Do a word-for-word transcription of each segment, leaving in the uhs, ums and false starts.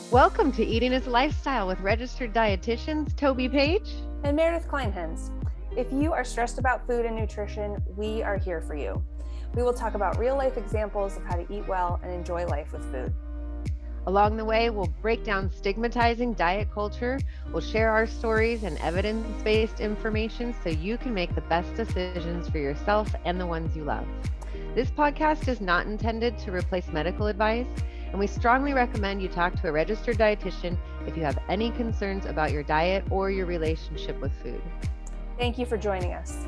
Welcome to Eating is a Lifestyle with registered dietitians Toby Page and Meredith Kleinhens. If you are stressed about food and nutrition, we are here for you. We will talk about real-life examples of how to eat well and enjoy life with food. Along the way, we'll break down stigmatizing diet culture, we'll share our stories and evidence-based information so you can make the best decisions for yourself and the ones you love. This podcast is not intended to replace medical advice, and we strongly recommend you talk to a registered dietitian if you have any concerns about your diet or your relationship with food. Thank you for joining us.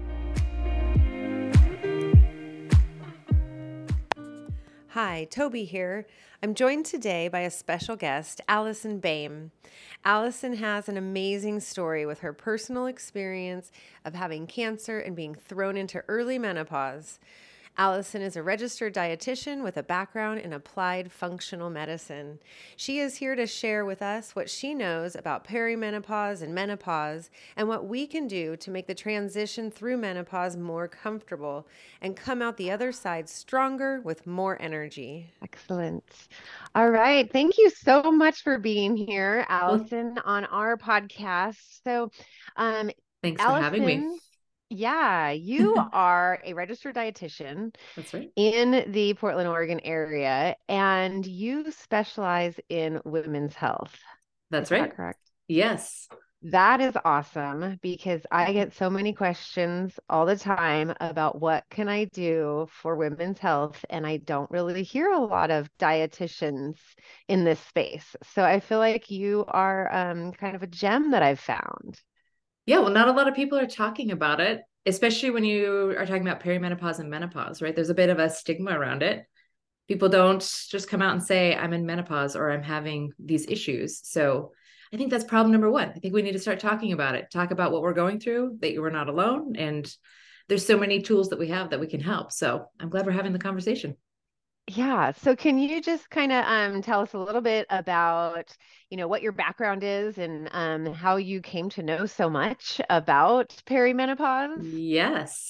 Hi, Toby here. I'm joined today by a special guest, Allison Boehm. Allison has an amazing story with her personal experience of having cancer and being thrown into early menopause. Allison is a registered dietitian with a background in applied functional medicine. She is here to share with us what she knows about perimenopause and menopause and what we can do to make the transition through menopause more comfortable and come out the other side stronger with more energy. Excellent. All right. Thank you so much for being here, Allison, on our podcast. So, um, Thanks Allison, for having me. Yeah, you are a registered dietitian. That's right. In the Portland, Oregon area, and you specialize in women's health. That's Is right. that correct? Yes. That is awesome because I get so many questions all the time about what can I do for women's health, and I don't really hear a lot of dietitians in this space. So I feel like you are um, kind of a gem that I've found. Yeah, well, not a lot of people are talking about it, especially when you are talking about perimenopause and menopause, right? There's a bit of a stigma around it. People don't just come out and say, I'm in menopause or I'm having these issues. So I think that's problem number one. I think we need to start talking about it, talk about what we're going through, that you are not alone. And there's so many tools that we have that we can help. So I'm glad we're having the conversation. Yeah. So can you just kind of um, tell us a little bit about, you know, what your background is and um, how you came to know so much about perimenopause? Yes.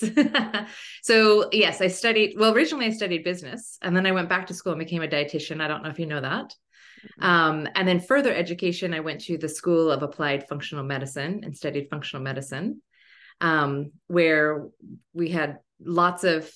So yes, I studied, well, originally I studied business and then I went back to school and became a dietitian. I don't know if you know that. Mm-hmm. Um, and then further education, I went to the School of Applied Functional Medicine and studied functional medicine, um, where we had lots of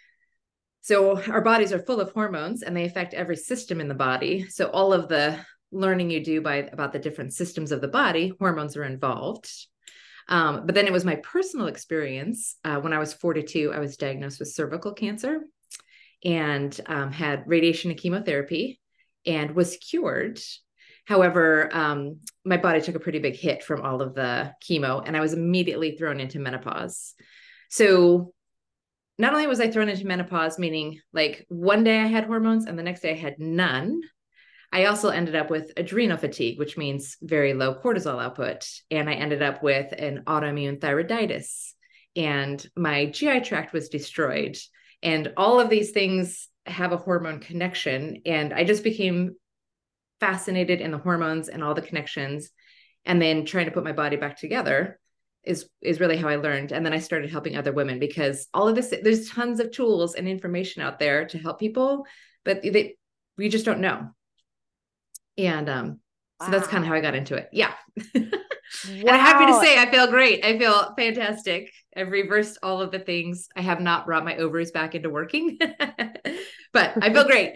So our bodies are full of hormones and they affect every system in the body. So all of the learning you do by about the different systems of the body, hormones are involved. Um, but then it was my personal experience. Uh, when I was forty-two, I was diagnosed with cervical cancer and um, had radiation and chemotherapy and was cured. However, um, my body took a pretty big hit from all of the chemo and I was immediately thrown into menopause. So not only was I thrown into menopause, meaning like one day I had hormones and the next day I had none, I also ended up with adrenal fatigue, which means very low cortisol output. And I ended up with an autoimmune thyroiditis and my G I tract was destroyed. And all of these things have a hormone connection. And I just became fascinated in the hormones and all the connections and then trying to put my body back together is is really how I learned. And then I started helping other women because all of this, there's tons of tools and information out there to help people, but they, we just don't know. And um, wow. So that's kind of how I got into it. Yeah. Wow. And I'm happy to say I feel great. I feel fantastic. I've reversed all of the things. I have not brought my ovaries back into working, but I feel great.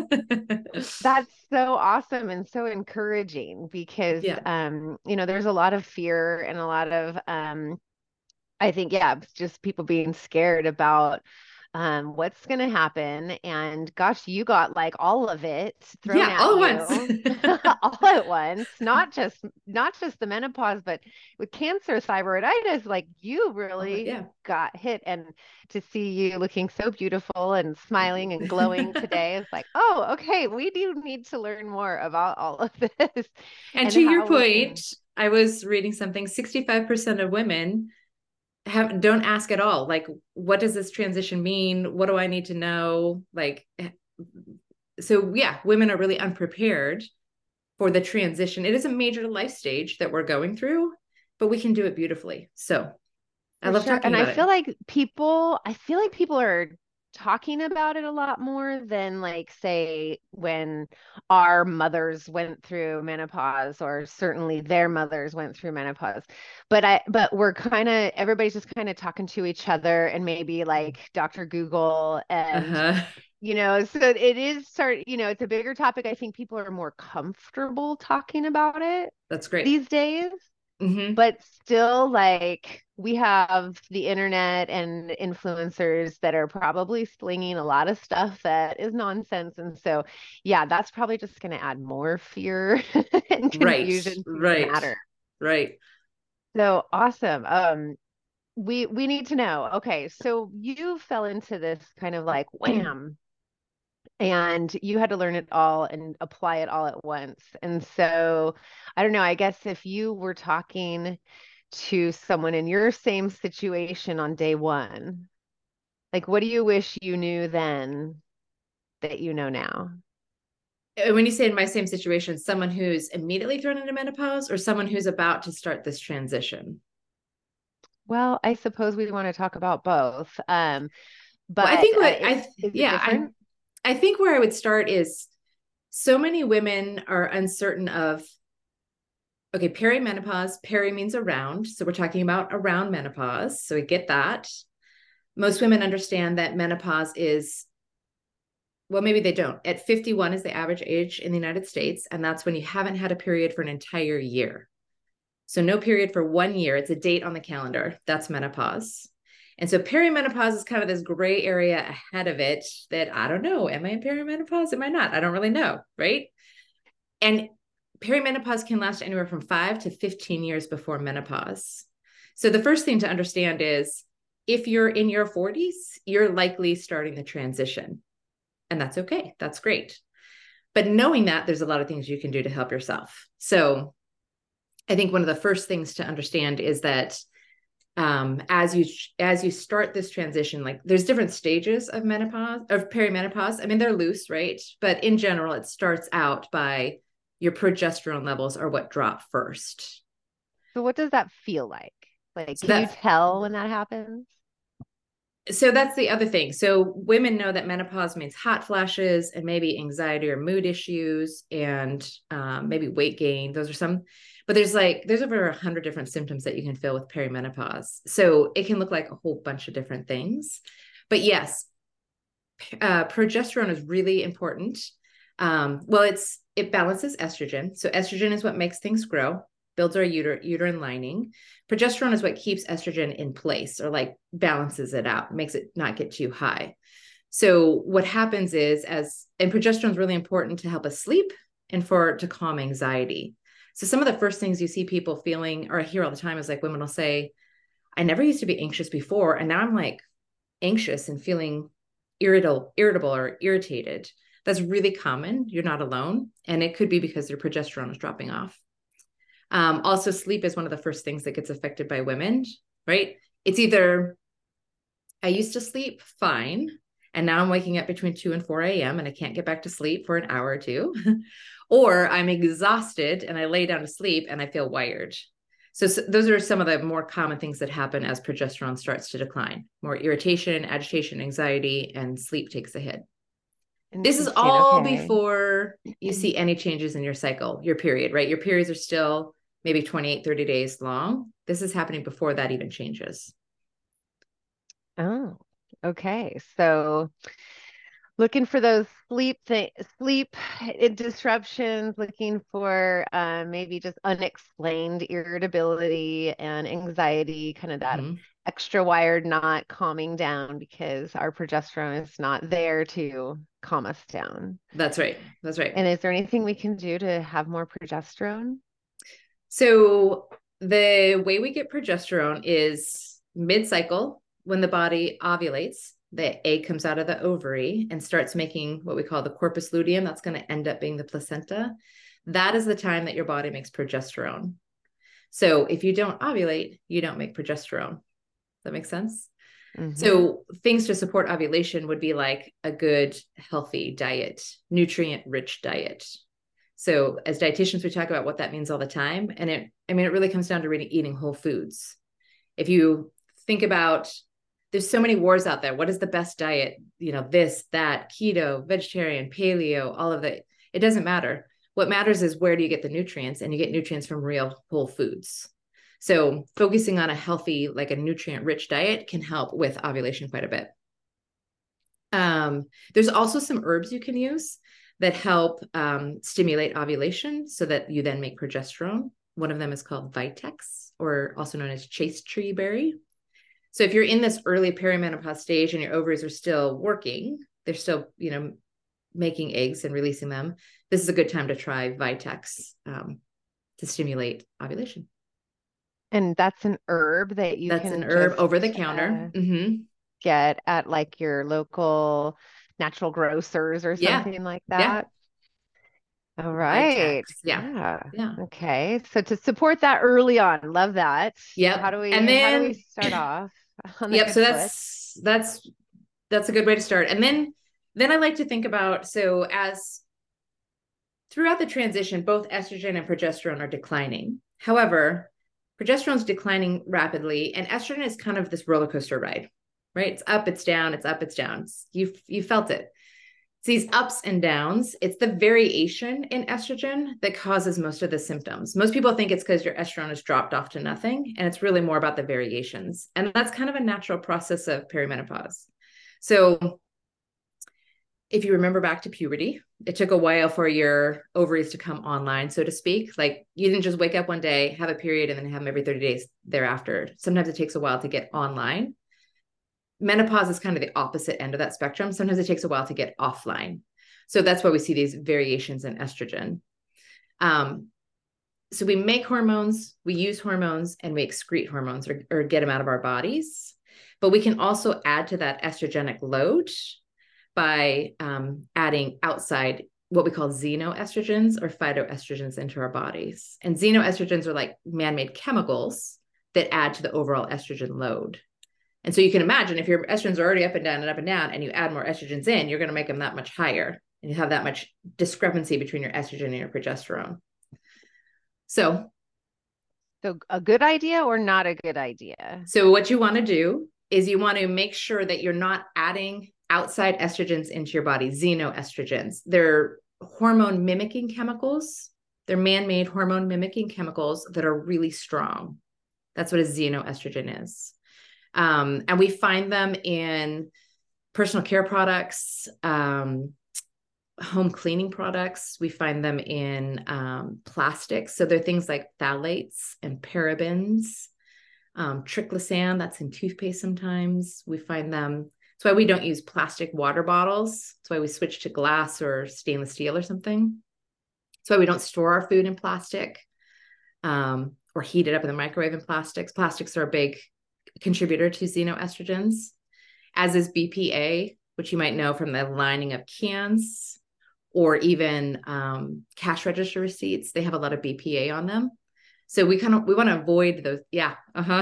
That's so awesome and so encouraging because, yeah. um, you know, there's a lot of fear and a lot of, um, I think, yeah, just people being scared about um, what's going to happen. And gosh, you got like all of it thrown yeah, at all you at once. all at once, not just, not just the menopause, but with cancer, thyroiditis, like you really yeah. got hit. And to see you looking so beautiful and smiling and glowing today is like, oh, okay, we do need to learn more about all of this. And, and to your point, can... I was reading something, sixty-five percent of women have don't ask at all. Like, what does this transition mean? What do I need to know? Like, so yeah, women are really unprepared for the transition. It is a major life stage that we're going through, but we can do it beautifully. So I For love sure. talking and about I feel it. like people, I feel like people are talking about it a lot more than like say when our mothers went through menopause, or certainly their mothers went through menopause. But I but we're kind of everybody's just kind of talking to each other and maybe like Doctor Google and Uh-huh. you know, so it is start, you know, it's a bigger topic. I think people are more comfortable talking about it That's great. these days. Mm-hmm. But still, like, we have the internet and influencers that are probably slinging a lot of stuff that is nonsense. And so, yeah, that's probably just going to add more fear and Right. confusion to the Right. matter. Right. So awesome. Um, we we need to know. Okay, so you fell into this kind of like wham, and you had to learn it all and apply it all at once. And so, I don't know, I guess if you were talking to someone in your same situation on day one, like what do you wish you knew then that you know now? And when you say in my same situation, someone who's immediately thrown into menopause or someone who's about to start this transition? Well, I suppose we want to talk about both. Um, Well, I but think uh, what it, I, is it yeah, I, different? I think where I would start is so many women are uncertain of, okay, perimenopause, peri means around. So we're talking about around menopause. So we get that. Most women understand that menopause is, well, maybe they don't. At fifty-one is the average age in the United States. And that's when you haven't had a period for an entire year. So no period for one year. It's a date on the calendar. That's menopause. And so perimenopause is kind of this gray area ahead of it that I don't know. Am I in perimenopause? Am I not? I don't really know. Right. And perimenopause can last anywhere from five to fifteen years before menopause. So the first thing to understand is if you're in your forties, you're likely starting the transition. And that's okay. That's great. But knowing that, there's a lot of things you can do to help yourself. So I think one of the first things to understand is that um, as you as you start this transition, like there's different stages of menopause, of perimenopause. I mean, they're loose, right? But in general, it starts out by your progesterone levels are what drop first. So what does that feel like? Like, So can you that tell when that happens? so that's the other thing. So women know that menopause means hot flashes and maybe anxiety or mood issues and um, maybe weight gain. Those are some, but there's like, there's over a hundred different symptoms that you can feel with perimenopause. So it can look like a whole bunch of different things. But yes, uh, progesterone is really important. Um, well, it's, it balances estrogen. So estrogen is what makes things grow, builds our uter- uterine lining. Progesterone is what keeps estrogen in place or like balances it out, makes it not get too high. So what happens is as, and progesterone is really important to help us sleep and for to calm anxiety. So some of the first things you see people feeling, or I hear all the time, is like women will say, I never used to be anxious before. And now I'm like anxious and feeling irritable, irritable or irritated. That's really common. You're not alone. And it could be because their progesterone is dropping off. Um, also, sleep is one of the first things that gets affected by women, right? It's either I used to sleep fine, and now I'm waking up between two and four a.m. and I can't get back to sleep for an hour or two, or I'm exhausted and I lay down to sleep and I feel wired. So, so those are some of the more common things that happen as progesterone starts to decline: more irritation, agitation, anxiety, and sleep takes a hit. This is Interesting. all Okay. before you see any changes in your cycle, your period, right? Your periods are still maybe twenty-eight, thirty days long. This is happening before that even changes. Oh, okay. So looking for those sleep th- sleep disruptions, looking for uh, maybe just unexplained irritability and anxiety, kind of that Mm-hmm. extra wired not calming down because our progesterone is not there to calm us down. That's right. That's right. And is there anything we can do to have more progesterone? So the way we get progesterone is mid-cycle when the body ovulates. The egg comes out of the ovary and starts making what we call the corpus luteum. That's going to end up being the placenta. That is the time that your body makes progesterone. So if you don't ovulate, you don't make progesterone. Does that make sense? Mm-hmm. So things to support ovulation would be like a good, healthy diet, nutrient-rich diet. So as dietitians, we talk about what that means all the time. And it, I mean, it really comes down to really eating whole foods. If you think about there's so many wars out there. What is the best diet? You know, this, that, keto, vegetarian, paleo, all of that. It doesn't matter. What matters is where do you get the nutrients, and you get nutrients from real whole foods. So focusing on a healthy, like a nutrient rich diet can help with ovulation quite a bit. Um, there's also some herbs you can use that help um, stimulate ovulation so that you then make progesterone. One of them is called Vitex, or also known as chaste tree berry. So if you're in this early perimenopause stage and your ovaries are still working, they're still, you know, making eggs and releasing them, this is a good time to try Vitex um, to stimulate ovulation. And that's an herb that you that's can an herb just, over the counter. uh, mm-hmm. get at like your local natural grocers or Yeah. something like Yeah. that. All right. Vitex. Yeah. Yeah. Yeah. Okay. So to support that early on, love that. Yep. How do we, And how do then- we start off on the Yep. good So foot? that's, that's, that's a good way to start. And then, then I like to think about, so as throughout the transition, both estrogen and progesterone are declining. However, progesterone is declining rapidly, and estrogen is kind of this roller coaster ride, right? It's up, it's down, it's up, it's down. It's, you you felt it. It's these ups and downs. It's the variation in estrogen that causes most of the symptoms. Most people think it's because your estrogen has dropped off to nothing, and it's really more about the variations. And that's kind of a natural process of perimenopause. So if you remember back to puberty, it took a while for your ovaries to come online, so to speak. Like you didn't just wake up one day, have a period, and then have them every thirty days thereafter. Sometimes it takes a while to get online. Menopause is kind of the opposite end of that spectrum. Sometimes it takes a while to get offline. So that's why we see these variations in estrogen. Um, so we make hormones, we use hormones, and we excrete hormones or, or get them out of our bodies. But we can also add to that estrogenic load by um, adding outside what we call xenoestrogens or phytoestrogens into our bodies. And xenoestrogens are like man-made chemicals that add to the overall estrogen load. And so you can imagine if your estrogens are already up and down and up and down, and you add more estrogens in, you're going to make them that much higher. And you have that much discrepancy between your estrogen and your progesterone. So, So a good idea or not a good idea? So what you want to do is you want to make sure that you're not adding outside estrogens into your body, xenoestrogens. They're hormone mimicking chemicals. They're man-made hormone mimicking chemicals that are really strong. That's what a xenoestrogen is. Um, and we find them in personal care products, um, home cleaning products. We find them in um, plastics. So they're things like phthalates and parabens, um, triclosan, that's in toothpaste sometimes. We find them. That's why we don't use plastic water bottles. That's why we switch to glass or stainless steel or something. That's why we don't store our food in plastic um, or heat it up in the microwave in plastics. Plastics are a big contributor to xenoestrogens, as is B P A, which you might know from the lining of cans or even um, cash register receipts. They have a lot of B P A on them. So we kind of, we want to avoid those. Yeah. Uh-huh.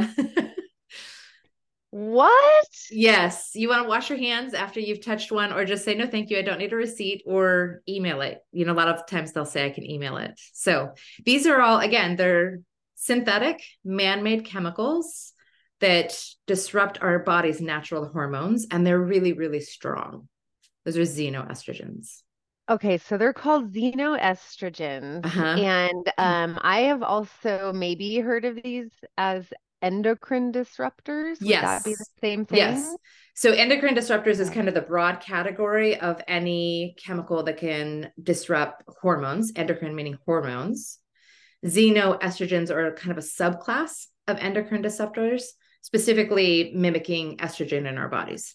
What? Yes. You want to wash your hands after you've touched one, or just say, no, thank you. I don't need a receipt, or email it. You know, a lot of times they'll say I can email it. So these are all, again, they're synthetic man-made chemicals that disrupt our body's natural hormones. And they're really, really strong. Those are xenoestrogens. Okay, so they're called xenoestrogens. Uh-huh. And um, I have also maybe heard of these as endocrine disruptors. Would Yes. that be the same thing? Yes. So endocrine disruptors is kind of the broad category of any chemical that can disrupt hormones, endocrine meaning hormones. Xenoestrogens are kind of a subclass of endocrine disruptors, specifically mimicking estrogen in our bodies.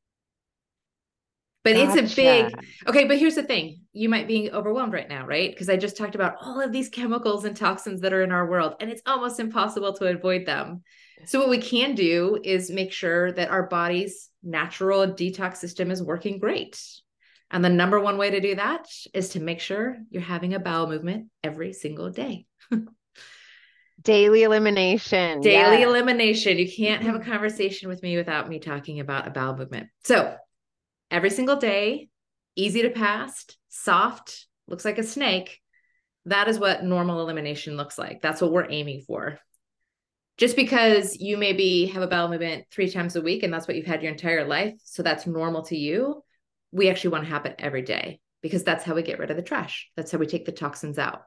But Gotcha. it's a big, okay, but here's the thing. You might be overwhelmed right now, right? Because I just talked about all of these chemicals and toxins that are in our world, and it's almost impossible to avoid them. So what we can do is make sure that our body's natural detox system is working great. And the number one way to do that is to make sure you're having a bowel movement every single day. Daily elimination. Daily yes. elimination. You can't have a conversation with me without me talking about a bowel movement. So every single day, easy to pass, soft, looks like a snake. That is what normal elimination looks like. That's what we're aiming for. Just because you maybe have a bowel movement three times a week and that's what you've had your entire life, so that's normal to you, we actually want to happen every day because that's how we get rid of the trash. That's how we take the toxins out.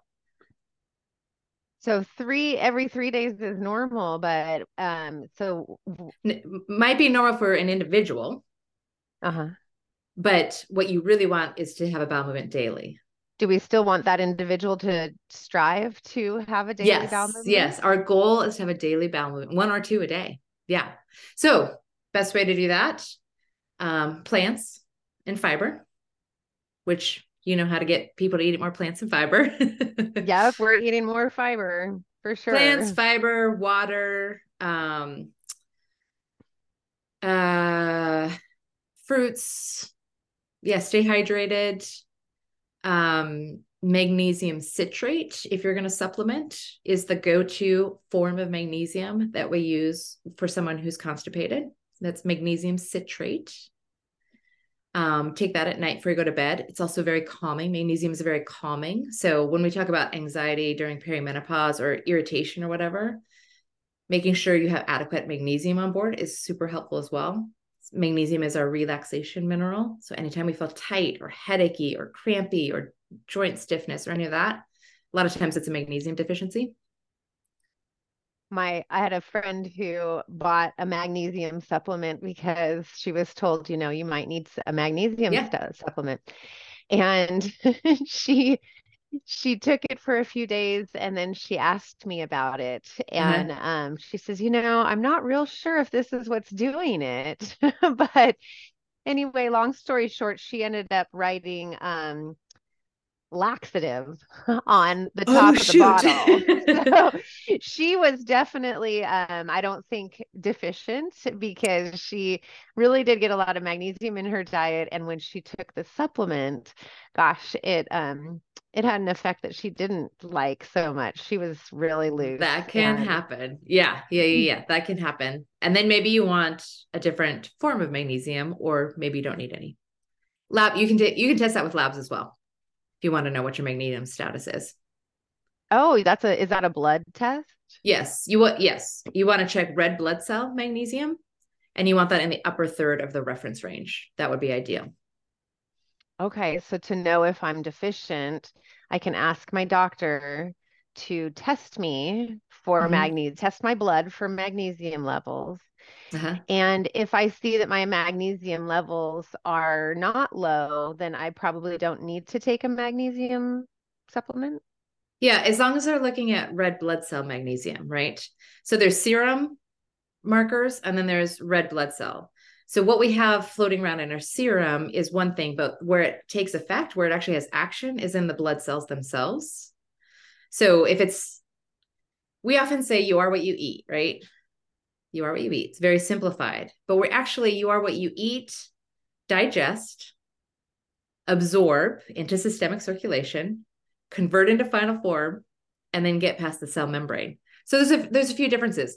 So three every three days is normal, but um, so It might be normal for an individual, uh-huh. but what you really want is to have a bowel movement daily. Do we still want that individual to strive to have a daily yes, bowel movement? Yes. Our goal is to have a daily bowel movement, one or two a day. Yeah. So best way to do that, um, plants and fiber, which you know how to get people to eat more plants and fiber. Yep, we're eating more fiber for sure. Plants, fiber, water, um, uh, fruits. Yeah, stay hydrated. Um, magnesium citrate, if you're going to supplement, is the go-to form of magnesium that we use for someone who's constipated. That's magnesium citrate. Um, take that at night before you go to bed. It's also very calming. Magnesium is very calming. So when we talk about anxiety during perimenopause or irritation or whatever, making sure you have adequate magnesium on board is super helpful as well. Magnesium is our relaxation mineral. So anytime we feel tight or headachy or crampy or joint stiffness or any of that, a lot of times it's a magnesium deficiency. My, I had a friend who bought a magnesium supplement because she was told, you know, you might need a magnesium Yeah. st- supplement. And she, she took it for a few days and then she asked me about it. And uh-huh. um, she says, you know, I'm not real sure if this is what's doing it. But anyway, long story short, she ended up writing um, laxative on the top oh, of the shoot. bottle. So she was definitely, um, I don't think deficient because she really did get a lot of magnesium in her diet. And when she took the supplement, gosh, it, um, it had an effect that she didn't like so much. She was really loose. That can and... happen. Yeah, yeah, yeah, yeah. That can happen. And then maybe you want a different form of magnesium, or maybe you don't need any. Lab, you can t- you can test that with labs as well. If you want to know what your magnesium status is. Oh, that's a, is that a blood test? Yes. You want, yes. You want to check red blood cell magnesium, and you want that in the upper third of the reference range. That would be ideal. Okay. So to know if I'm deficient, I can ask my doctor to test me for mm-hmm. magnesium, test my blood for magnesium levels. Uh-huh. And if I see that my magnesium levels are not low, then I probably don't need to take a magnesium supplement. Yeah, as long as they're looking at red blood cell magnesium, right? So there's serum markers and then there's red blood cell. So what we have floating around in our serum is one thing, but where it takes effect, where it actually has action, is in the blood cells themselves. So if it's, we often say you are what you eat, right? You are what you eat. It's very simplified, but we're actually, you are what you eat, digest, absorb into systemic circulation, convert into final form, and then get past the cell membrane. So there's a, there's a few differences.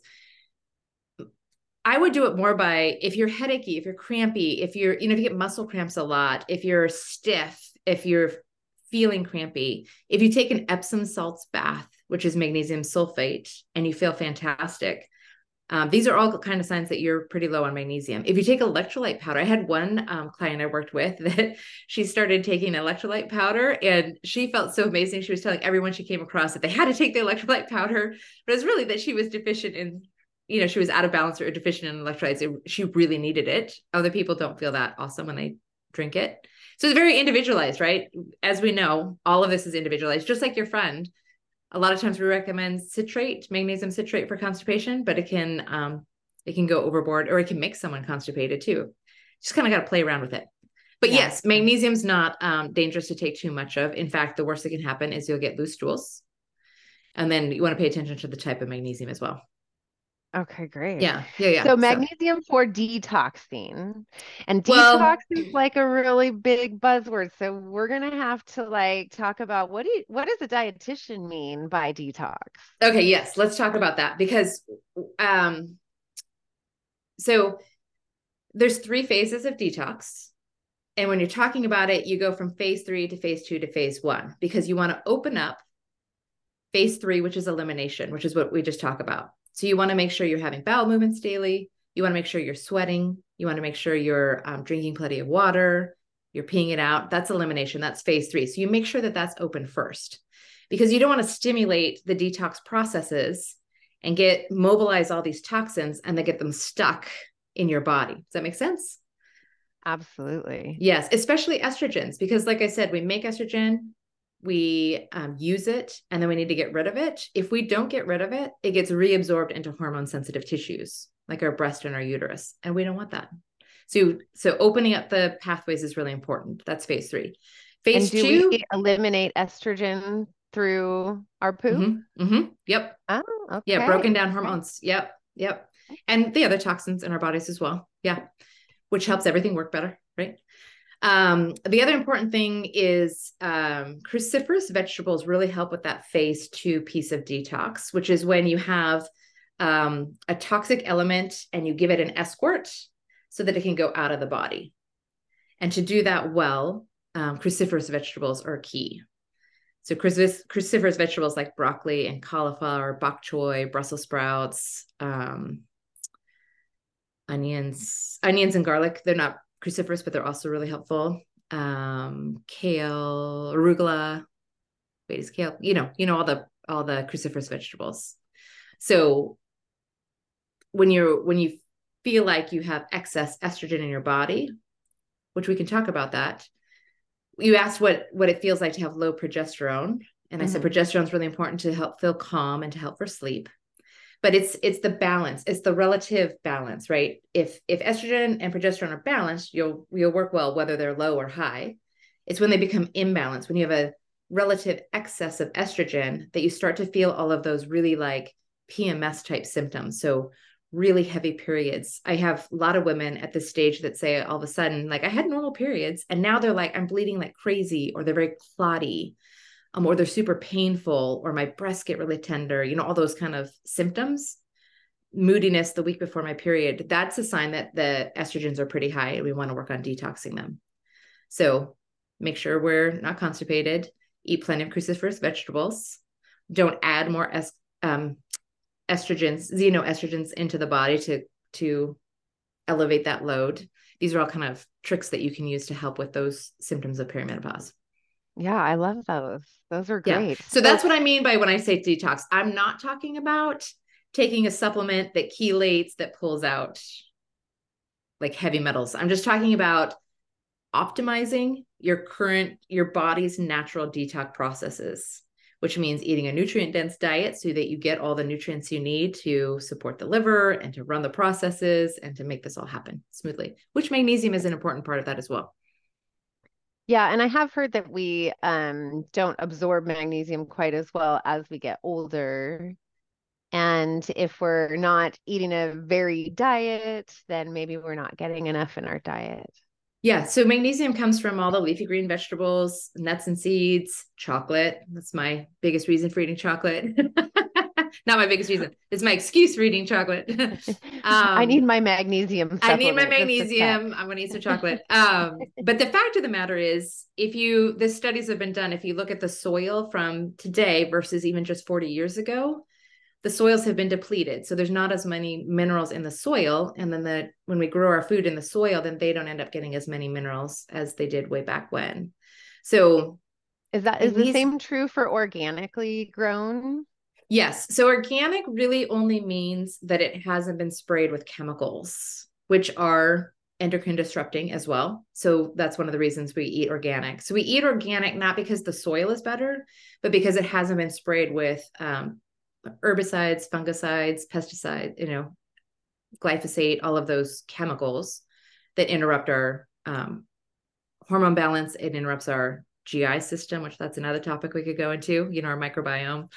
I would do it more by, if you're headachy, if you're crampy, if you're, you know, if you get muscle cramps a lot, if you're stiff, if you're feeling crampy, if you take an Epsom salts bath, which is magnesium sulfate, and you feel fantastic, Um, these are all kind of signs that you're pretty low on magnesium. If you take electrolyte powder, I had one um, client I worked with that she started taking electrolyte powder and she felt so amazing. She was telling everyone she came across that they had to take the electrolyte powder, but it's really that she was deficient in, you know, she was out of balance or deficient in electrolytes. It, she really needed it. Other people don't feel that awesome when they drink it. So it's very individualized, right? As we know, all of this is individualized, just like your friend. A lot of times we recommend citrate, magnesium citrate for constipation, but it can um, it can go overboard or it can make someone constipated too. Just kind of got to play around with it. But yeah. Yes, magnesium's not um, dangerous to take too much of. In fact, the worst that can happen is you'll get loose stools. And then you want to pay attention to the type of magnesium as well. Okay, great. Yeah, yeah, yeah. So magnesium so. for detoxing, and detox well, is like a really big buzzword. So we're gonna have to like talk about what do you, what does a dietitian mean by detox? Okay, yes, let's talk about that because, um, so there's three phases of detox, and when you're talking about it, you go from phase three to phase two to phase one because you want to open up phase three, which is elimination, which is what we just talked about. So you want to make sure you're having bowel movements daily. You want to make sure you're sweating. You want to make sure you're um, drinking plenty of water. You're peeing it out. That's elimination. That's phase three. So you make sure that that's open first, because you don't want to stimulate the detox processes and get mobilize all these toxins and then get them stuck in your body. Does that make sense? Absolutely. Yes, especially estrogens, because like I said, we make estrogen, we um, use it, and then we need to get rid of it. If we don't get rid of it, it gets reabsorbed into hormone sensitive tissues like our breast and our uterus. And we don't want that. So, so opening up the pathways is really important. That's phase three. Phase and do two. we eliminate estrogen through our poo? Mm-hmm, mm-hmm, yep. Oh, okay. Yeah. Broken down hormones. Yep. Yep. And the other toxins in our bodies as well. Yeah. Which helps everything work better. Right. Um, the other important thing is um, cruciferous vegetables really help with that phase two piece of detox, which is when you have um, a toxic element and you give it an escort so that it can go out of the body. And to do that well, um, cruciferous vegetables are key. So cruciferous, cruciferous vegetables like broccoli and cauliflower, bok choy, Brussels sprouts, um, onions, onions and garlic. They're not cruciferous, but they're also really helpful. Um, kale, arugula, wait, is kale, you know, you know, all the, all the cruciferous vegetables. So when you're, when you feel like you have excess estrogen in your body, which we can talk about that, you asked what, what it feels like to have low progesterone. And I mm-hmm. said, progesterone is really important to help feel calm and to help for sleep. But it's, it's the balance. It's the relative balance, right? If, if estrogen and progesterone are balanced, you'll, you'll work well, whether they're low or high. It's when they become imbalanced, when you have a relative excess of estrogen, that you start to feel all of those really like P M S type symptoms. So really heavy periods. I have a lot of women at this stage that say all of a sudden, like, I had normal periods and now they're like, I'm bleeding like crazy, or they're very clotty, um, or they're super painful, or my breasts get really tender, you know, all those kind of symptoms, moodiness the week before my period. That's a sign that the estrogens are pretty high and we want to work on detoxing them. So make sure we're not constipated, eat plenty of cruciferous vegetables, don't add more es- um, estrogens, xenoestrogens into the body to, to elevate that load. These are all kind of tricks that you can use to help with those symptoms of perimenopause. Yeah, I love those. Those are great. Yeah. So that's what I mean by when I say detox. I'm not talking about taking a supplement that chelates, that pulls out like heavy metals. I'm just talking about optimizing your current, your body's natural detox processes, which means eating a nutrient-dense diet so that you get all the nutrients you need to support the liver and to run the processes and to make this all happen smoothly, which magnesium is an important part of that as well. Yeah, and I have heard that we um, don't absorb magnesium quite as well as we get older. And if we're not eating a varied diet, then maybe we're not getting enough in our diet. Yeah. So magnesium comes from all the leafy green vegetables, nuts and seeds, chocolate. That's my biggest reason for eating chocolate. Not my biggest reason. It's my excuse for eating chocolate. um, I need my magnesium. I need my magnesium. I'm going to eat some chocolate. Um, but the fact of the matter is, if you, the studies have been done, if you look at the soil from today versus even just forty years ago, the soils have been depleted. So there's not as many minerals in the soil. And then the, when we grow our food in the soil, then they don't end up getting as many minerals as they did way back when. So is that, is the same true for organically grown? Yes. So organic really only means that it hasn't been sprayed with chemicals, which are endocrine disrupting as well. So that's one of the reasons we eat organic. So we eat organic, not because the soil is better, but because it hasn't been sprayed with, um, herbicides, fungicides, pesticides, you know, glyphosate, all of those chemicals that interrupt our um, hormone balance. It interrupts our G I system, which that's another topic we could go into, you know, our microbiome.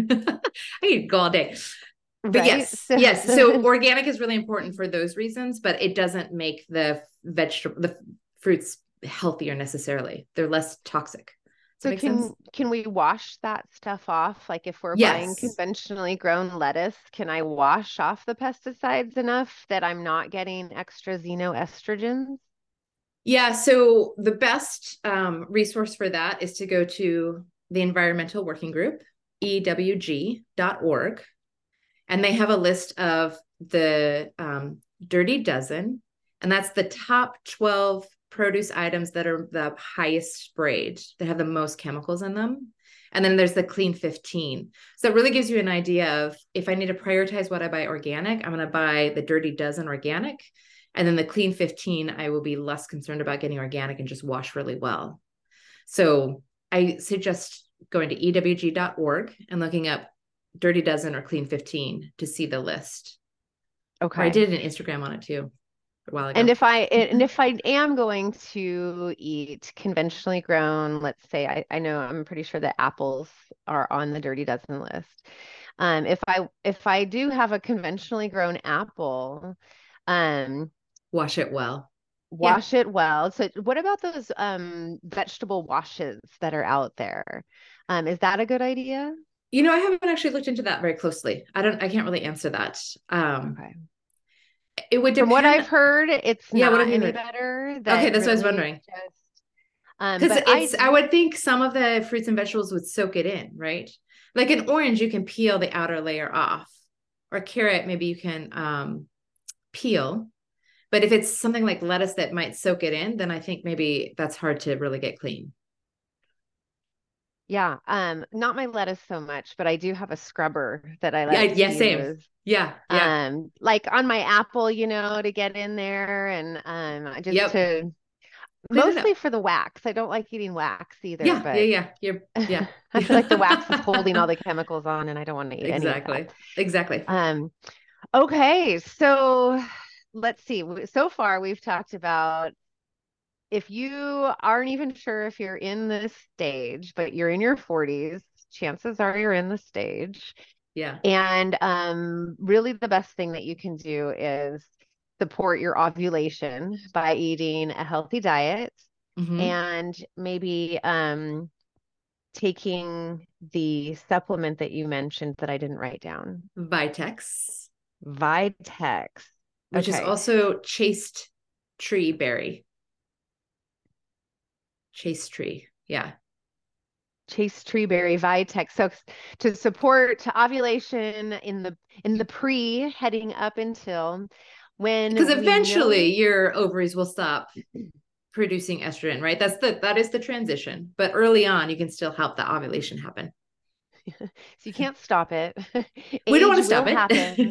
I could go all day. But right? yes, yes. So organic is really important for those reasons, but it doesn't make the vegetable, the fruits healthier necessarily. They're less toxic. So can sense? Can we wash that stuff off? Like if we're yes. buying conventionally grown lettuce, can I wash off the pesticides enough that I'm not getting extra xenoestrogens? Yeah. So the best um, resource for that is to go to the Environmental Working Group, E W G dot org. And they have a list of the um, Dirty Dozen, and that's the top twelve produce items that are the highest sprayed, that have the most chemicals in them. And then there's the Clean fifteen. So it really gives you an idea of, if I need to prioritize what I buy organic, I'm going to buy the Dirty Dozen organic. And then the Clean fifteen, I will be less concerned about getting organic and just wash really well. So I suggest going to E W G dot org and looking up Dirty Dozen or Clean fifteen to see the list. Okay. Or I did an Instagram on it too a while ago. And if I and if I am going to eat conventionally grown, let's say I, I know I'm pretty sure that apples are on the Dirty Dozen list. Um, if I if I do have a conventionally grown apple, um, wash it well. Wash yeah. it well. So what about those um vegetable washes that are out there? Um, is that a good idea? You know, I haven't actually looked into that very closely. I don't, I can't really answer that. Um, okay. It would depend. From what I've heard, it's yeah, not what any heard? better. That okay, that's really what I was wondering. Just, um, because it's, I, I would think some of the fruits and vegetables would soak it in, right? Like an orange, you can peel the outer layer off, or a carrot, maybe you can um, peel. But if it's something like lettuce that might soak it in, then I think maybe that's hard to really get clean. Yeah, um, not my lettuce so much, but I do have a scrubber that I like. Yeah, to yeah, same. use. Yeah, yeah. Um, like on my apple, you know, to get in there, and um, just yep. to Clean mostly for the wax. I don't like eating wax either. Yeah, but yeah, yeah. You're, yeah. I feel like the wax is holding all the chemicals on, and I don't want to eat exactly. any of that. Exactly. Um, okay, so let's see. So far, we've talked about, if you aren't even sure if you're in this stage, but you're in your forties, chances are you're in the stage. Yeah. And um, really the best thing that you can do is support your ovulation by eating a healthy diet, mm-hmm. and maybe um, taking the supplement that you mentioned that I didn't write down. Vitex. Vitex. Which okay. is also chaste tree berry. Chaste tree. Yeah. Chaste tree berry Vitex. So to support ovulation in the in the pre heading up until when, because eventually know... your ovaries will stop producing estrogen, right? That's the that is the transition. But early on, you can still help the ovulation happen. So you can't stop it. We don't want to stop it.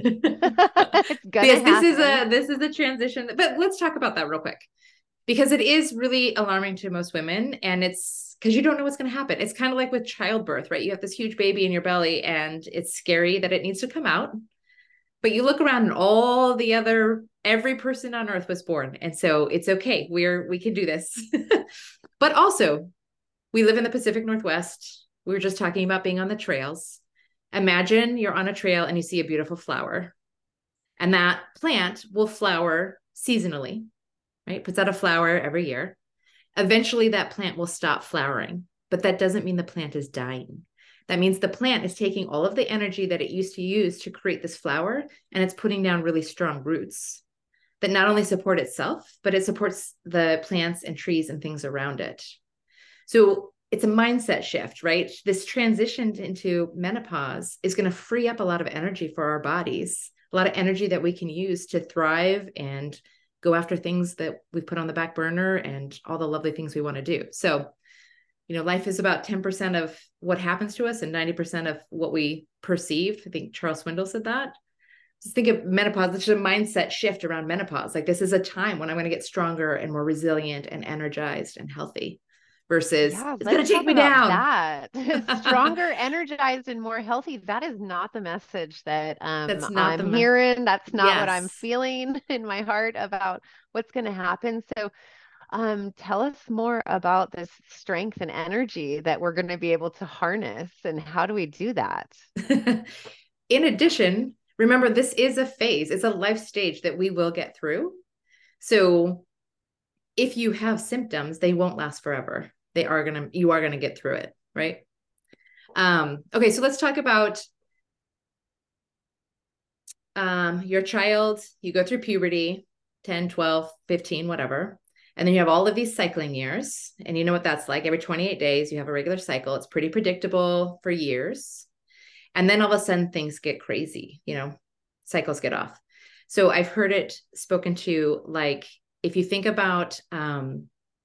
It's gonna yes, this happen. is a this is a transition. But let's talk about that real quick, because it is really alarming to most women, and it's because you don't know what's going to happen. It's kind of like with childbirth, right? You have this huge baby in your belly, and it's scary that it needs to come out. But you look around, and all the other every person on earth was born, and so it's okay. We're we can do this. But also, we live in the Pacific Northwest. We were just talking about being on the trails. Imagine you're on a trail and you see a beautiful flower, and that plant will flower seasonally, right? Puts out a flower every year. Eventually that plant will stop flowering, but that doesn't mean the plant is dying. That means the plant is taking all of the energy that it used to use to create this flower, and it's putting down really strong roots that not only support itself, but it supports the plants and trees and things around it. So it's a mindset shift, right? This transition into menopause is going to free up a lot of energy for our bodies, a lot of energy that we can use to thrive and go after things that we put on the back burner and all the lovely things we want to do. So, you know, life is about ten percent of what happens to us and ninety percent of what we perceive. I think Charles Swindoll said that. Just think of menopause, it's just a mindset shift around menopause. Like, this is a time when I'm going to get stronger and more resilient and energized and healthy. Versus yeah, it's going to take me down. That stronger, energized, and more healthy. That is not the message that um, That's not I'm the me- hearing. That's not yes. what I'm feeling in my heart about what's going to happen. So um, tell us more about this strength and energy that we're going to be able to harness, and how do we do that? In addition, remember, this is a phase. It's a life stage that we will get through. So if you have symptoms, they won't last forever. They are going to, you are going to get through it. Right. Um, okay. So let's talk about, um, your child. You go through puberty, ten, twelve, fifteen, whatever. And then you have all of these cycling years, and you know what that's like. Every twenty-eight days, you have a regular cycle. It's pretty predictable for years. And then all of a sudden things get crazy, you know, cycles get off. So I've heard it spoken to, like, if you think about um,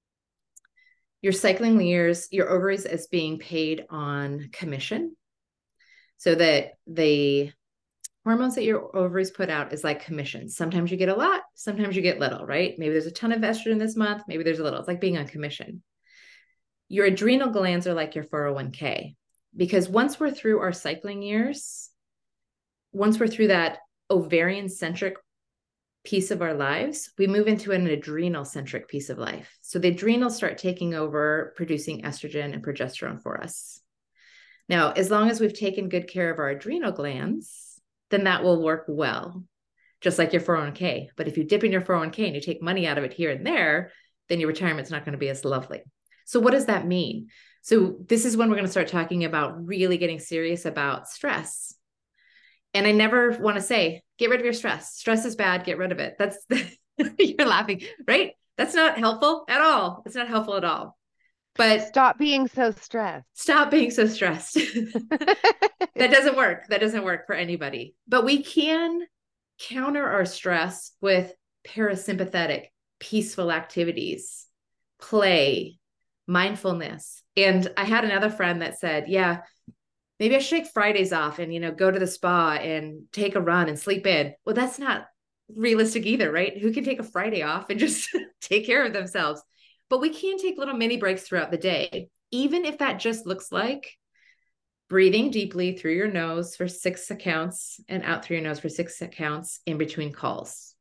your cycling years, your ovaries as being paid on commission, so that the hormones that your ovaries put out is like commission. Sometimes you get a lot, sometimes you get little, right? Maybe there's a ton of estrogen this month, maybe there's a little. It's like being on commission. Your adrenal glands are like your four oh one k, because once we're through our cycling years, once we're through that ovarian centric piece of our lives, we move into an adrenal centric piece of life. So the adrenals start taking over, producing estrogen and progesterone for us. Now, as long as we've taken good care of our adrenal glands, then that will work well, just like your four oh one k. But if you dip in your four oh one k and you take money out of it here and there, then your retirement's not going to be as lovely. So what does that mean? So this is when we're going to start talking about really getting serious about stress. And I never want to say, get rid of your stress. Stress is bad. Get rid of it. That's, you're laughing, right? That's not helpful at all. It's not helpful at all. But stop being so stressed. Stop being so stressed. That doesn't work. That doesn't work for anybody. But we can counter our stress with parasympathetic, peaceful activities, play, mindfulness. And I had another friend that said, yeah, maybe I should take Fridays off and, you know, go to the spa and take a run and sleep in. Well, that's not realistic either, right? Who can take a Friday off and just take care of themselves? But we can take little mini breaks throughout the day, even if that just looks like breathing deeply through your nose for six counts and out through your nose for six counts in between calls.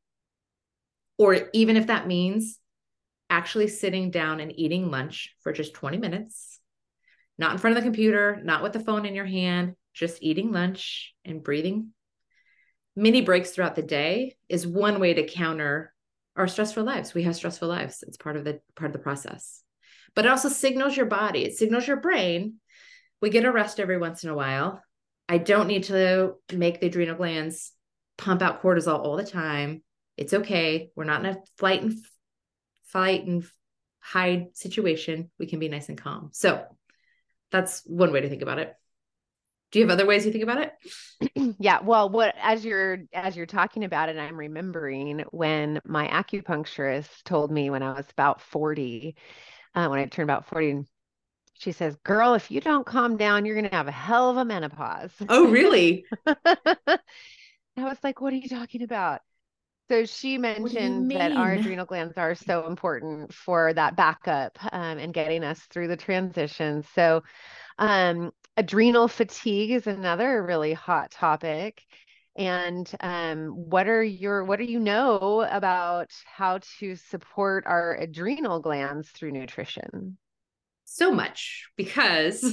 Or even if that means actually sitting down and eating lunch for just twenty minutes, not in front of the computer, not with the phone in your hand, just eating lunch and breathing. Mini breaks throughout the day is one way to counter our stressful lives. We have stressful lives. It's part of the part of the process. But it also signals your body. It signals your brain. We get a rest every once in a while. I don't need to make the adrenal glands pump out cortisol all the time. It's okay. We're not in a flight and fight and hide situation. We can be nice and calm. So that's one way to think about it. Do you have other ways you think about it? Yeah. Well, what, as you're, as you're talking about it, I'm remembering when my acupuncturist told me when I was about forty, uh, when I turned about forty, she says, girl, if you don't calm down, you're going to have a hell of a menopause. Oh, really? I was like, what are you talking about? So she mentioned that our adrenal glands are so important for that backup um, and getting us through the transition. So um, adrenal fatigue is another really hot topic. And um, what are your, what do you know about how to support our adrenal glands through nutrition? So much, because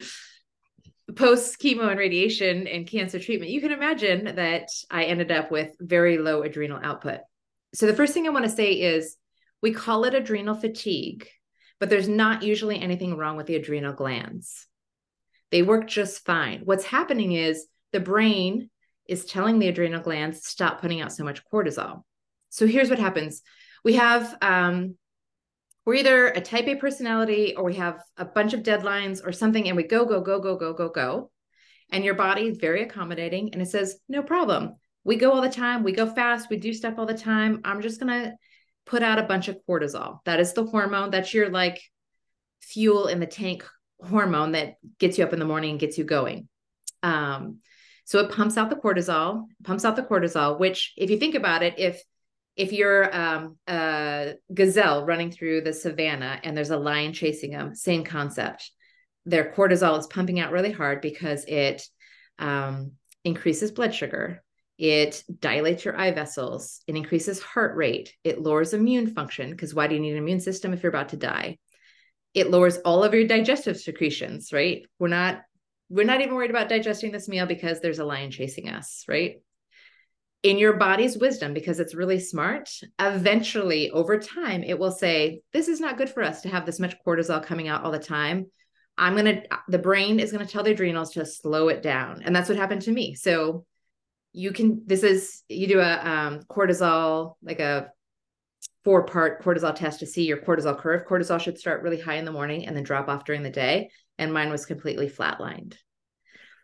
post chemo and radiation and cancer treatment, you can imagine that I ended up with very low adrenal output. So the first thing I want to say is we call it adrenal fatigue, but there's not usually anything wrong with the adrenal glands. They work just fine. What's happening is the brain is telling the adrenal glands, stop putting out so much cortisol. So here's what happens. We have, um, we're either a type A personality or we have a bunch of deadlines or something, and we go, go, go, go, go, go, go. And your body is very accommodating and it says, no problem. We go all the time. We go fast. We do stuff all the time. I'm just going to put out a bunch of cortisol. That is the hormone. That's your like fuel in the tank hormone that gets you up in the morning and gets you going. Um, so it pumps out the cortisol, pumps out the cortisol, which if you think about it, if If you're um, a gazelle running through the savannah and there's a lion chasing them, same concept. Their cortisol is pumping out really hard because it um, increases blood sugar. It dilates your eye vessels. It increases heart rate. It lowers immune function, because why do you need an immune system if you're about to die? It lowers all of your digestive secretions, right? We're not, we're not even worried about digesting this meal because there's a lion chasing us, right? In your body's wisdom, because it's really smart, eventually over time, it will say, this is not good for us to have this much cortisol coming out all the time. I'm going to, the brain is going to tell the adrenals to slow it down. And that's what happened to me. So you can, this is, you do a um, cortisol, like a four part cortisol test to see your cortisol curve. Cortisol should start really high in the morning and then drop off during the day. And mine was completely flatlined.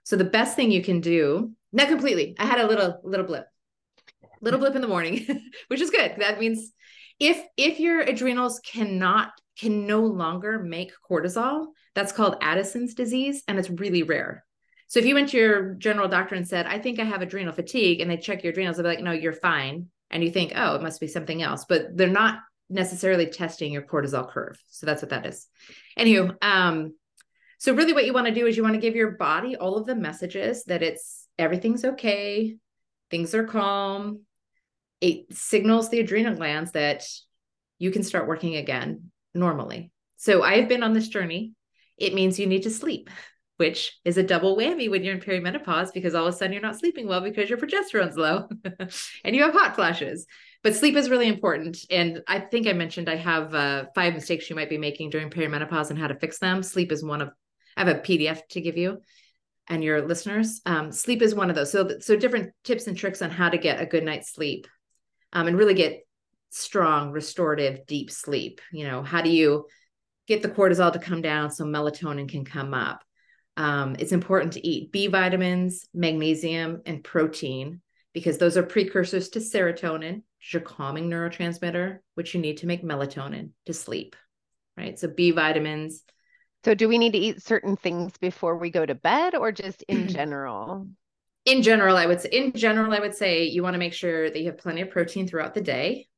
So the best thing you can do, not completely, I had a little, little blip, little blip in the morning, which is good. That means if, if your adrenals cannot, can no longer make cortisol, that's called Addison's disease. And it's really rare. So if you went to your general doctor and said, I think I have adrenal fatigue, and they check your adrenals, they'll be like, no, you're fine. And you think, oh, it must be something else, but they're not necessarily testing your cortisol curve. So that's what that is. Anywho, um, so really what you want to do is you want to give your body all of the messages that it's, everything's okay. Things are calm. It signals the adrenal glands that you can start working again normally. So I've been on this journey. It means you need to sleep, which is a double whammy when you're in perimenopause, because all of a sudden you're not sleeping well because your progesterone's low and you have hot flashes. But sleep is really important. And I think I mentioned I have uh, five mistakes you might be making during perimenopause and how to fix them. Sleep is one of, I have a P D F to give you and your listeners. Um, sleep is one of those. So, so different tips and tricks on how to get a good night's sleep um, and really get strong, restorative, deep sleep. You know, how do you get the cortisol to come down so melatonin can come up? Um, it's important to eat B vitamins, magnesium, and protein, because those are precursors to serotonin, which is your calming neurotransmitter, which you need to make melatonin to sleep, right? So B vitamins. So do we need to eat certain things before we go to bed, or just in general? In general, I would say, in general, I would say you want to make sure that you have plenty of protein throughout the day,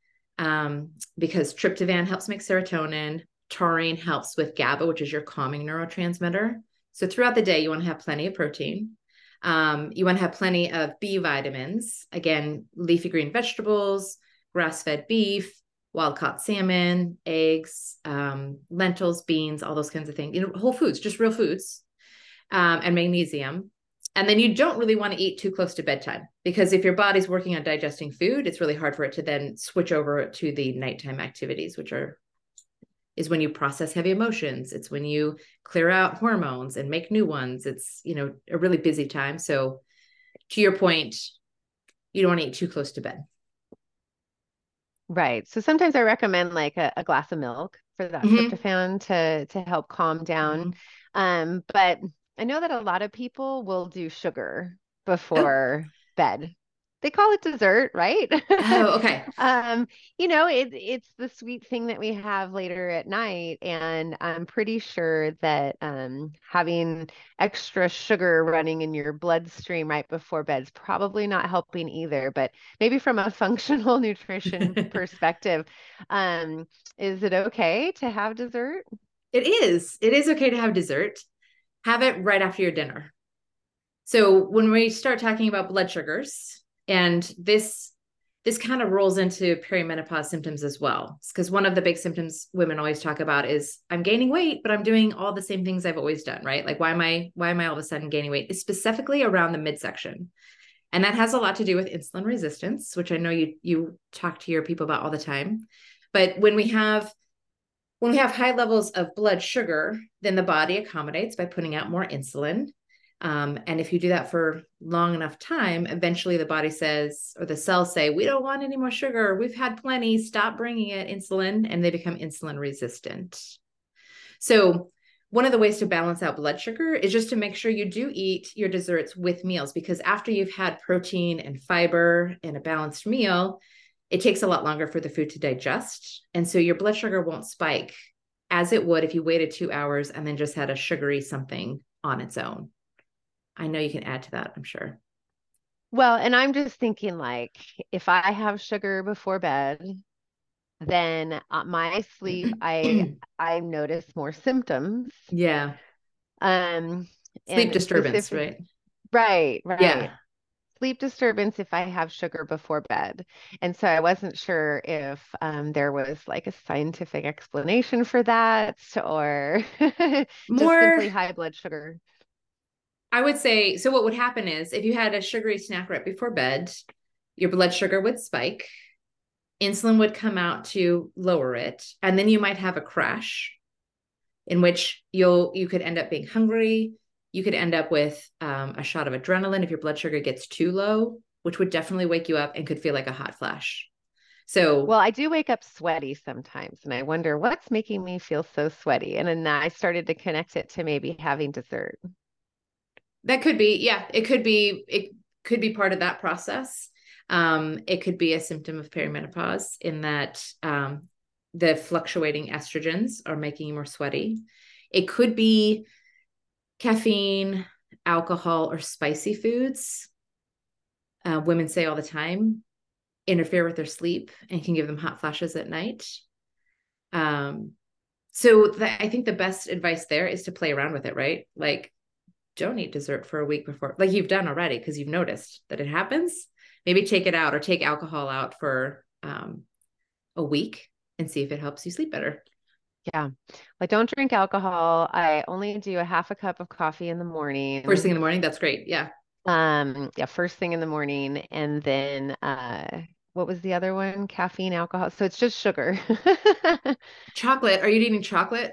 um, because tryptophan helps make serotonin. Taurine helps with GABA, which is your calming neurotransmitter. So throughout the day, you want to have plenty of protein. Um, you want to have plenty of B vitamins. Again, leafy green vegetables, grass-fed beef, wild-caught salmon, eggs, um, lentils, beans, all those kinds of things. You know, whole foods, just real foods, um, and magnesium. And then you don't really want to eat too close to bedtime, because if your body's working on digesting food, it's really hard for it to then switch over to the nighttime activities, which are is when you process heavy emotions. It's when you clear out hormones and make new ones. It's, you know, a really busy time. So to your point, you don't want to eat too close to bed. Right. So sometimes I recommend like a, a glass of milk for that Mm-hmm. tryptophan to to help calm down. Mm-hmm. Um, but I know that a lot of people will do sugar Oh. before bed. They call it dessert, right? Oh, okay. um, you know, it, it's the sweet thing that we have later at night. And I'm pretty sure that um, having extra sugar running in your bloodstream right before bed is probably not helping either. But maybe from a functional nutrition perspective, um, is it okay to have dessert? It is. It is okay to have dessert. Have it right after your dinner. So when we start talking about blood sugars, and this this kind of rolls into perimenopause symptoms as well, because one of the big symptoms women always talk about is, I'm gaining weight, but I'm doing all the same things I've always done, right? Like, why am I why am I all of a sudden gaining weight? It's specifically around the midsection. And that has a lot to do with insulin resistance, which I know you you talk to your people about all the time. But when we have when we have high levels of blood sugar, then the body accommodates by putting out more insulin. Um, and if you do that for long enough time, eventually the body says, or the cells say, we don't want any more sugar. We've had plenty. Stop bringing it, insulin. And they become insulin resistant. So one of the ways to balance out blood sugar is just to make sure you do eat your desserts with meals, because after you've had protein and fiber and a balanced meal, it takes a lot longer for the food to digest. And so your blood sugar won't spike as it would if you waited two hours and then just had a sugary something on its own. I know you can add to that, I'm sure. Well, and I'm just thinking, like, if I have sugar before bed, then uh, my sleep, I I notice more symptoms. Yeah. Um, Sleep and disturbance, specific, right? right, right. Yeah. Sleep disturbance if I have sugar before bed. And so I wasn't sure if um, there was like a scientific explanation for that, or just More, simply high blood sugar. I would say, so what would happen is if you had a sugary snack right before bed, your blood sugar would spike, insulin would come out to lower it, and then you might have a crash in which you'll, you could end up being hungry. You could end up with um, a shot of adrenaline if your blood sugar gets too low, which would definitely wake you up and could feel like a hot flash. So, well, I do wake up sweaty sometimes, and I wonder what's making me feel so sweaty. And then I started to connect it to maybe having dessert. That could be, yeah, it could be, it could be part of that process. Um, it could be a symptom of perimenopause in that um, the fluctuating estrogens are making you more sweaty. It could be caffeine, alcohol, or spicy foods. Uh, women say all the time, interfere with their sleep and can give them hot flashes at night. Um, so the, I think the best advice there is to play around with it, right? Like, don't eat dessert for a week before, like you've done already, because you've noticed that it happens. Maybe take it out or take alcohol out for um, a week and see if it helps you sleep better. Yeah. Like, don't drink alcohol. I only do a half a cup of coffee in the morning. First thing in the morning. That's great. Yeah. Um, yeah, first thing in the morning. And then uh what was the other one? Caffeine, alcohol. So it's just sugar. Chocolate. Are you eating chocolate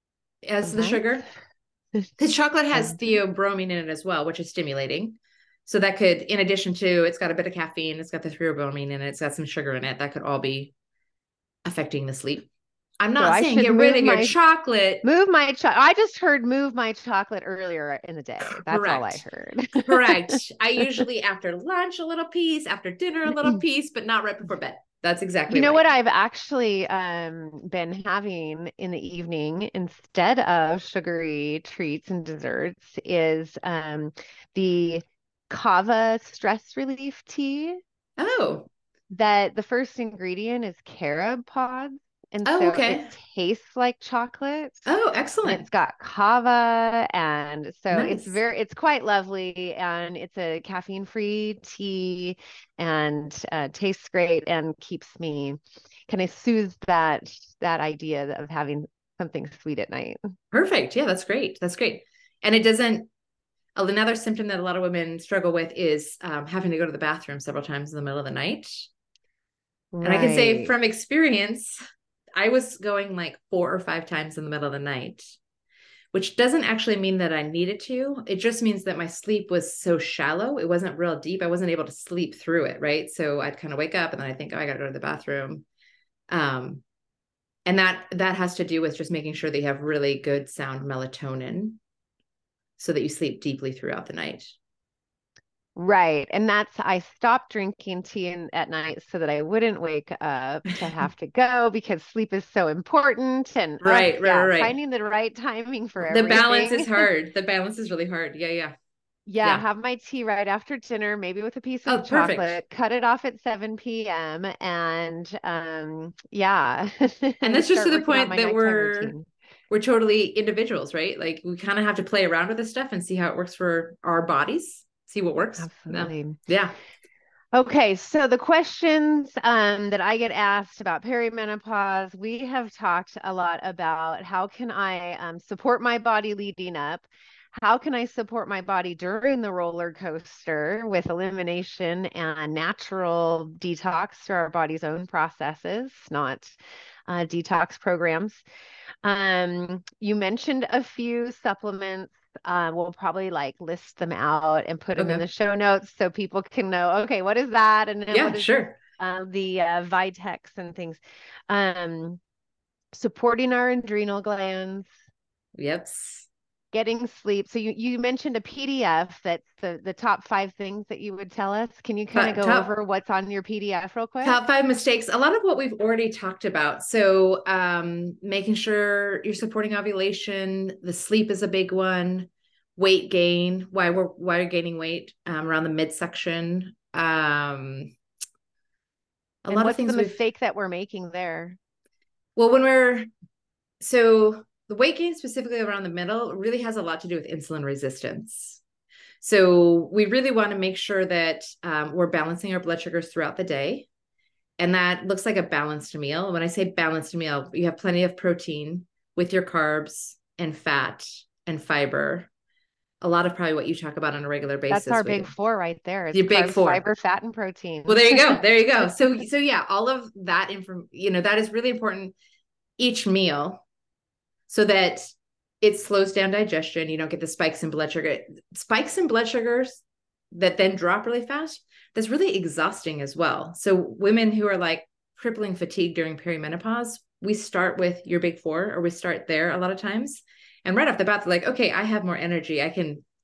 as the sugar? Because chocolate has theobromine in it as well, which is stimulating. So that could, in addition to, it's got a bit of caffeine, it's got the theobromine in it, it's got some sugar in it, that could all be affecting the sleep. I'm not so saying get rid of my, your chocolate. Move my chocolate. I just heard move my chocolate earlier in the day. That's Correct. All I heard. Correct. I usually after lunch, a little piece, after dinner, a little piece, but not right before bed. That's exactly You know right. what I've actually um, been having in the evening instead of sugary treats and desserts is um, the kava stress relief tea. Oh. That the first ingredient is carob pods. And oh, so okay. it tastes like chocolate. Oh, excellent. It's got kava. And so nice. it's very, it's quite lovely. And it's a caffeine-free tea and uh, tastes great and keeps me kind of soothes that, that idea of having something sweet at night. Perfect. Yeah, that's great. That's great. And it doesn't, another symptom that a lot of women struggle with is um, having to go to the bathroom several times in the middle of the night. Right. And I can say from experience, I was going like four or five times in the middle of the night, which doesn't actually mean that I needed to. It just means that my sleep was so shallow. It wasn't real deep. I wasn't able to sleep through it. Right. So I'd kind of wake up and then I think, oh, I got to go to the bathroom. Um, and that, that has to do with just making sure that you have really good sound melatonin so that you sleep deeply throughout the night. Right. And that's, I stopped drinking tea in, at night so that I wouldn't wake up to have to go because sleep is so important. And right, oh, right, yeah, right. finding the right timing for the everything. balance is hard. The balance is really hard. Yeah. Yeah. Yeah, yeah. Have my tea right after dinner, maybe with a piece of oh, chocolate, perfect. Cut it off at seven p.m. And um, yeah. And that's just to the point that we're, routine. we're totally individuals, right? Like we kind of have to play around with this stuff and see how it works for our bodies. See what works. Absolutely. Yeah. Okay. So the questions um, that I get asked about perimenopause, we have talked a lot about how can I um, support my body leading up? How can I support my body during the roller coaster with elimination and natural detox through our body's own processes, not uh, detox programs? Um, you mentioned a few supplements. Uh, we'll probably like list them out and put them okay. in the show notes so people can know, okay, what is that? And then yeah, what is sure. Uh, the uh, Vitex and things. Um, supporting our adrenal glands. Yep. Getting sleep. So you, you mentioned a P D F that's the, the top five things that you would tell us. Can you kind of go top, over what's on your P D F real quick? Top five mistakes. A lot of what we've already talked about. So um, making sure you're supporting ovulation. The sleep is a big one. Weight gain. Why we're why you're gaining weight um, around the midsection. Um, a and lot what's of things. The mistake that we're making there. Well, when we're so. The weight gain specifically around the middle really has a lot to do with insulin resistance. So we really want to make sure that um, we're balancing our blood sugars throughout the day. And that looks like a balanced meal. When I say balanced meal, you have plenty of protein with your carbs and fat and fiber. A lot of probably what you talk about on a regular basis. That's our big four right there. It's your big carbs, four. Fiber, fat, and protein. Well, there you go. There you go. So, so yeah, all of that inform, you know, that is really important each meal. So that it slows down digestion. You don't get the spikes in blood sugar. Spikes in blood sugars that then drop really fast. That's really exhausting as well. So women who are like crippling fatigue during perimenopause, we start with your big four, or we start there a lot of times. And right off the bat, they're like, okay, I have more energy. I can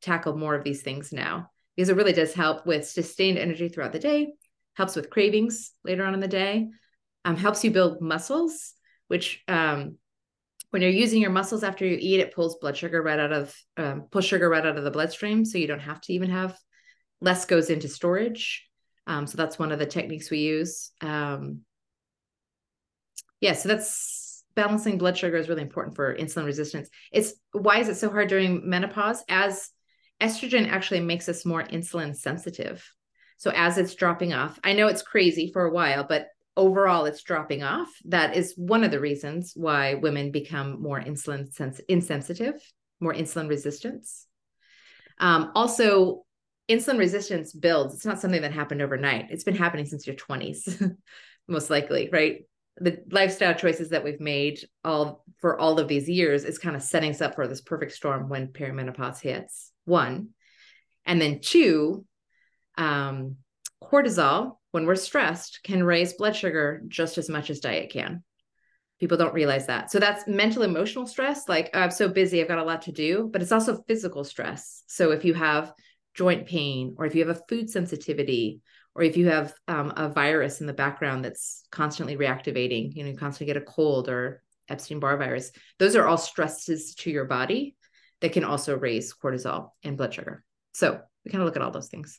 tackle more of these things now, because it really does help with sustained energy throughout the day, helps with cravings later on in the day, um, helps you build muscles, which um, when you're using your muscles after you eat, it pulls blood sugar right out of, um, pulls sugar right out of the bloodstream. So you don't have to even have, less goes into storage. Um, so that's one of the techniques we use. Um, yeah, so that's balancing blood sugar is really important for insulin resistance. It's why is it so hard during menopause? As estrogen actually makes us more insulin sensitive. So as it's dropping off, I know it's crazy for a while, but overall it's dropping off. That is one of the reasons why women become more insulin sens- insensitive, more insulin resistance. Um, also, insulin resistance builds. It's not something that happened overnight. It's been happening since your twenties, most likely, right? The lifestyle choices that we've made all for all of these years is kind of setting us up for this perfect storm when perimenopause hits, one. And then two, um, cortisol, when we're stressed, can raise blood sugar just as much as diet can. People don't realize that. So that's mental, emotional stress. Like, oh, I'm so busy, I've got a lot to do, but it's also physical stress. So if you have joint pain, or if you have a food sensitivity, or if you have um, a virus in the background that's constantly reactivating, you know, you constantly get a cold or Epstein-Barr virus, those are all stresses to your body that can also raise cortisol and blood sugar. So we kind of look at all those things.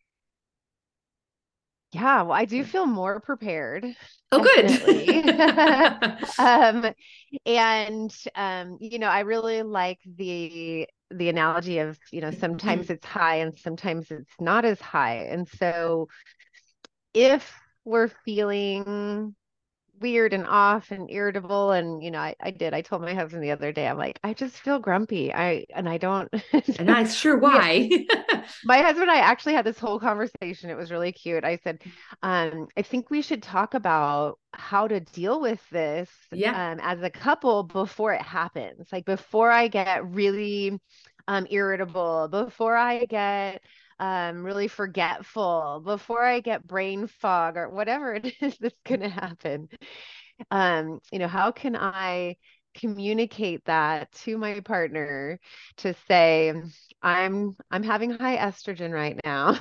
Yeah, well, I do feel more prepared. Oh, Definitely. good. um, and um, you know, I really like the the analogy of, you know, sometimes it's high and sometimes it's not as high. And so if we're feeling weird and off and irritable, and you know, I, I did I told my husband the other day, I'm like, I just feel grumpy. I and I don't And I'm sure we, why. my husband and I actually had this whole conversation. It was really cute. I said, um, I think we should talk about how to deal with this Yeah. um, as a couple before it happens. Like before I get really um, irritable, before I get um, really forgetful, before I get brain fog or whatever it is that's going to happen. Um, you know, how can I communicate that to my partner to say, I'm I'm having high estrogen right now.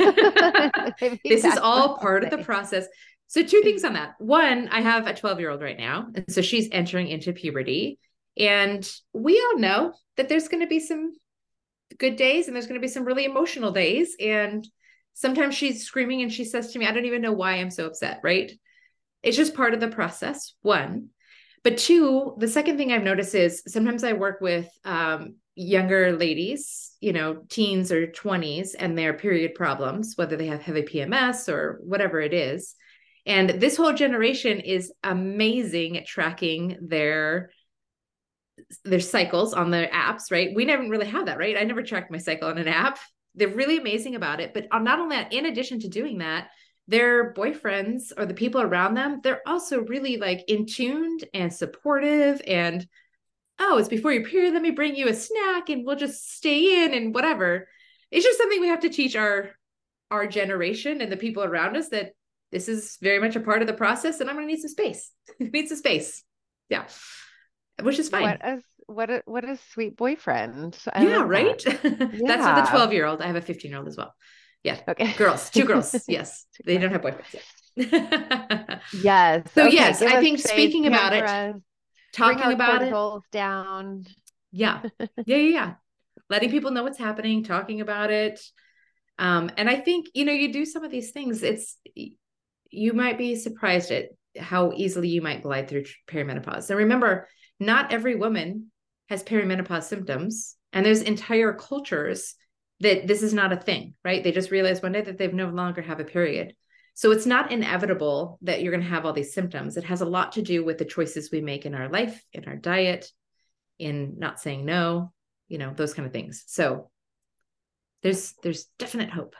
This is all I'll part of the say. process. So two things on that. One, I have a twelve year old right now. And so she's entering into puberty. And we all know that there's going to be some good days and there's going to be some really emotional days. And sometimes she's screaming and she says to me, I don't even know why I'm so upset, right? It's just part of the process, one. But two, the second thing I've noticed is sometimes I work with um, younger ladies, you know, teens or twenties, and their period problems, whether they have heavy P M S or whatever it is. And this whole generation is amazing at tracking their their cycles on their apps, right? We never really have that, right? I never tracked my cycle on an app. They're really amazing about it. But not only that, in addition to doing that, their boyfriends or the people around them, they're also really like in tuned and supportive. And, oh, it's before your period, let me bring you a snack and we'll just stay in and whatever. It's just something we have to teach our our generation and the people around us, that this is very much a part of the process and I'm going to need some space. Need some space. Yeah. Which is fine. What a what a what a sweet boyfriend. I Yeah, love right? that. That's for the Yeah. twelve year old. I have a fifteen year old as well. Yeah. Okay. Girls, two girls. Yes. They don't have boyfriends yet. Yes. So Okay. yes, Give I us think space, speaking about it, cameras, bring talking our about it. cortisols down. Yeah. Yeah. Yeah. Yeah. Letting people know what's happening, talking about it. Um, and I think, you know, you do some of these things, it's, you might be surprised at how easily you might glide through perimenopause. And remember, not every woman has perimenopause symptoms, and there's entire cultures that this is not a thing, right? They just realize one day that they've no longer have a period. So it's not inevitable that you're going to have all these symptoms. It has a lot to do with the choices we make in our life, in our diet, in not saying no, you know, those kind of things. So there's, there's definite hope.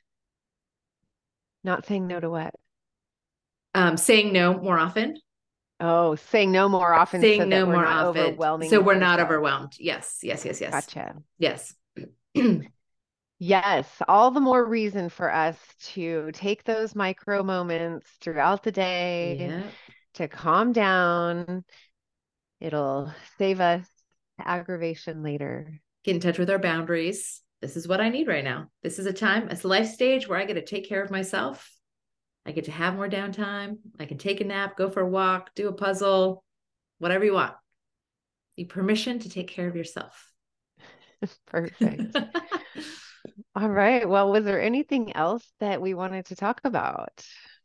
Not saying no to what? Um, saying no more often. Oh, saying no more often saying so no that we're more not often. overwhelming. So we're not ourselves. overwhelmed. Yes, yes, yes, yes. Gotcha. Yes. Yes, all the more reason for us to take those micro moments throughout the day Yeah. to calm down. It'll save us aggravation later. Get in touch with our boundaries. this is what I need right now. This is a time, it's a life stage where I get to take care of myself. I get to have more downtime. I can take a nap, go for a walk, do a puzzle, whatever you want. The permission to take care of yourself. Perfect. All right. Well, was there anything else that we wanted to talk about?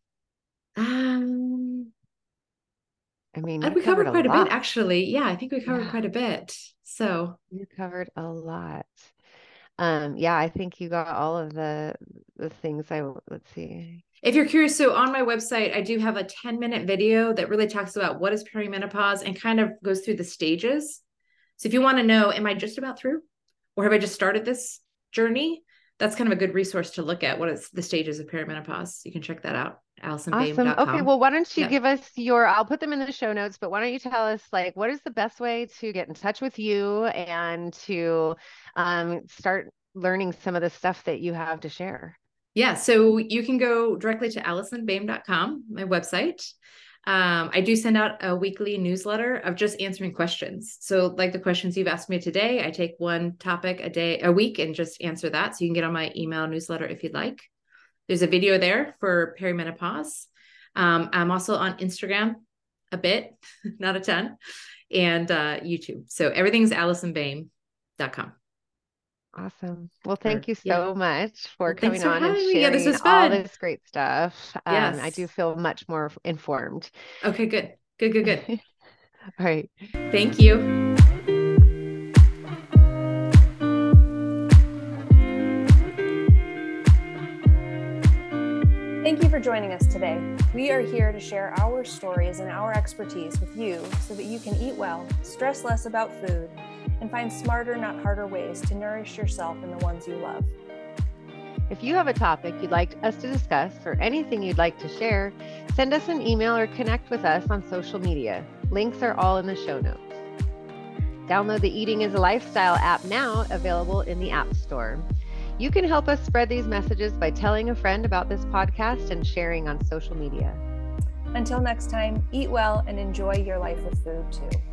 Um, I mean, we covered, covered quite a, a bit, actually. Yeah, I think we covered yeah. quite a bit. So you covered a lot. Um, yeah, I think you got all of the the things I let's see. If you're curious, so on my website, I do have a ten minute video that really talks about what is perimenopause and kind of goes through the stages. So if you want to know, am I just about through, or have I just started this journey? That's kind of a good resource to look at. What is the stages of perimenopause? You can check that out. Allison Baim dot com. Awesome. Okay. Well, why don't you yeah. give us your, I'll put them in the show notes, but why don't you tell us like, what is the best way to get in touch with you and to um, start learning some of the stuff that you have to share? Yeah. So you can go directly to allison baim dot com, my website. Um, I do send out a weekly newsletter of just answering questions. So like the questions you've asked me today, I take one topic a day, a week, and just answer that. So you can get on my email newsletter if you'd like. There's a video there for perimenopause. Um, I'm also on Instagram a bit, not a ton, and uh, YouTube. So everything's allison baim dot com. Awesome. Well, thank you so yeah. much for well, coming for on and sharing yeah, this is all fun. this great stuff. Um, yes. I do feel much more informed. Okay, good. Good, good, good. All right. Thank you. Thank you for joining us today. We are here to share our stories and our expertise with you so that you can eat well, stress less about food, and find smarter, not harder ways to nourish yourself and the ones you love. If you have a topic you'd like us to discuss or anything you'd like to share, send us an email or connect with us on social media. Links are all in the show notes. Download the Eating is a Lifestyle app now, available in the App Store. You can help us spread these messages by telling a friend about this podcast and sharing on social media. Until next time, eat well and enjoy your life with food too.